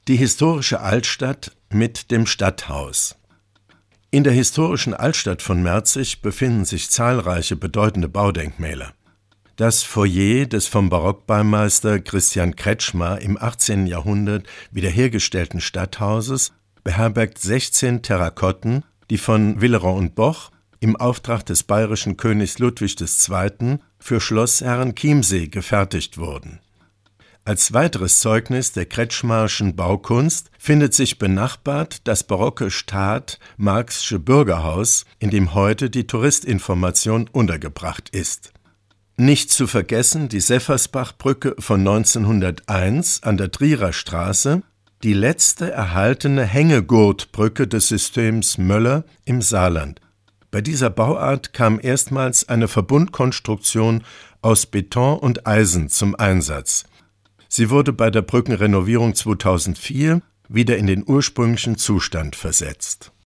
Die historische Altstadt mit dem Stadthaus. In der historischen Altstadt von Merzig befinden sich zahlreiche bedeutende Baudenkmäler. Das Foyer des vom Barockbaumeister Christian Kretschmar im 18. Jahrhundert wiederhergestellten Stadthauses beherbergt 16 Terrakotten, die von Willeron und Boch im Auftrag des bayerischen Königs Ludwig II. Für Schlossherren Chiemsee gefertigt wurden. Als weiteres Zeugnis der Kretschmarschen Baukunst findet sich benachbart das barocke Staat-Marxsche Bürgerhaus, in dem heute die Touristinformation untergebracht ist. Nicht zu vergessen die Seffersbach-Brücke von 1901 an der Trierer Straße, die letzte erhaltene Hängegurtbrücke des Systems Möller im Saarland. Bei dieser Bauart kam erstmals eine Verbundkonstruktion aus Beton und Eisen zum Einsatz. Sie wurde bei der Brückenrenovierung 2004 wieder in den ursprünglichen Zustand versetzt.